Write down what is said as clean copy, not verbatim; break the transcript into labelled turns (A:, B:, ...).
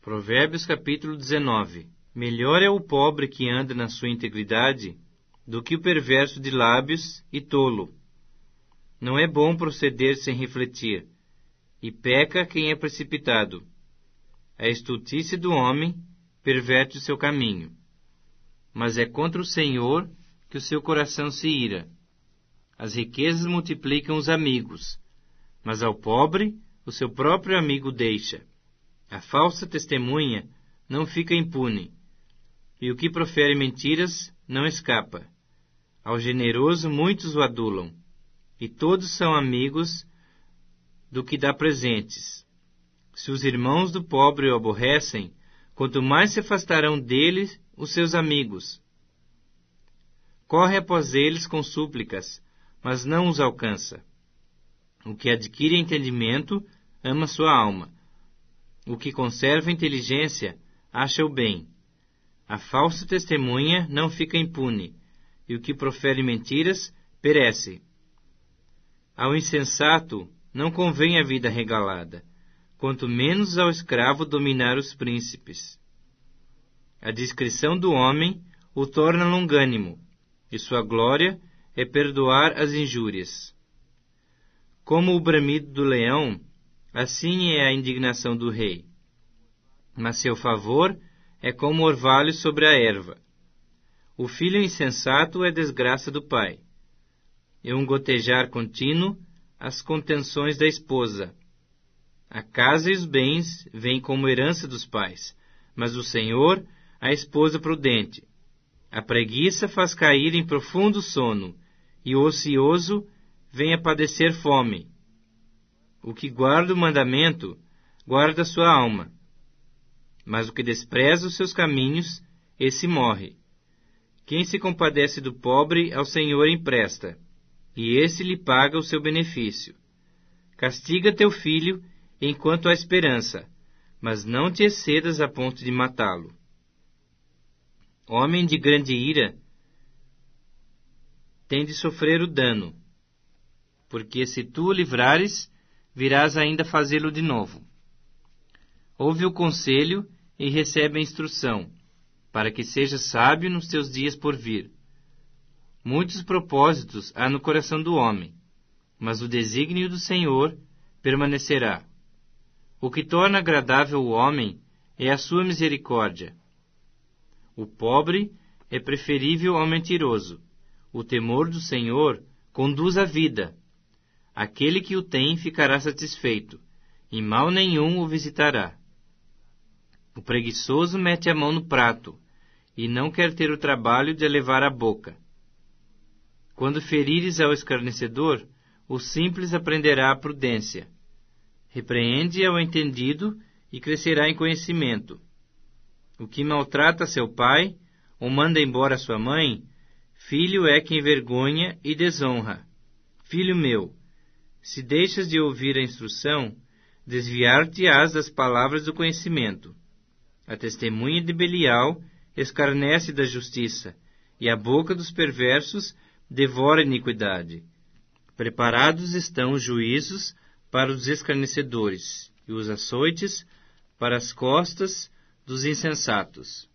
A: Provérbios capítulo 19. Melhor é o pobre que anda na sua integridade do que o perverso de lábios e tolo. Não é bom proceder sem refletir, e peca quem é precipitado. A estultícia do homem perverte o seu caminho, mas é contra o Senhor que o seu coração se ira. As riquezas multiplicam os amigos, mas ao pobre o seu próprio amigo deixa. A falsa testemunha não fica impune, e o que profere mentiras não escapa. Ao generoso muitos o adulam, e todos são amigos do que dá presentes. Se os irmãos do pobre o aborrecem, quanto mais se afastarão dele os seus amigos. Corre após eles com súplicas, mas não os alcança. O que adquire entendimento ama sua alma. O que conserva inteligência acha o bem. A falsa testemunha não fica impune, e o que profere mentiras perece. Ao insensato não convém a vida regalada, quanto menos ao escravo dominar os príncipes. A discrição do homem o torna longânimo, e sua glória é perdoar as injúrias. Como o bramido do leão, assim é a indignação do rei. Mas seu favor é como orvalho sobre a erva. O filho insensato é desgraça do pai. É um gotejar contínuo as contenções da esposa. A casa e os bens vêm como herança dos pais, mas o Senhor a esposa prudente. A preguiça faz cair em profundo sono, e o ocioso vem a padecer fome. O que guarda o mandamento, guarda sua alma. Mas o que despreza os seus caminhos, esse morre. Quem se compadece do pobre, ao Senhor empresta, e esse lhe paga o seu benefício. Castiga teu filho enquanto há esperança, mas não te excedas a ponto de matá-lo. Homem de grande ira tem de sofrer o dano, porque se tu o livrares, virás ainda fazê-lo de novo. Ouve o conselho e recebe a instrução, para que sejas sábio nos teus dias por vir. Muitos propósitos há no coração do homem, mas o desígnio do Senhor permanecerá. O que torna agradável o homem é a sua misericórdia. O pobre é preferível ao mentiroso. O temor do Senhor conduz à vida. Aquele que o tem ficará satisfeito, e mal nenhum o visitará. O preguiçoso mete a mão no prato, e não quer ter o trabalho de levar à boca. Quando ferires ao escarnecedor, o simples aprenderá a prudência. Repreende ao entendido e crescerá em conhecimento. O que maltrata seu pai, ou manda embora sua mãe, filho é que envergonha e desonra. Filho meu, se deixas de ouvir a instrução, desviar-te-ás das palavras do conhecimento. A testemunha de Belial escarnece da justiça, e a boca dos perversos devora a iniquidade. Preparados estão os juízos para os escarnecedores, e os açoites para as costas dos insensatos.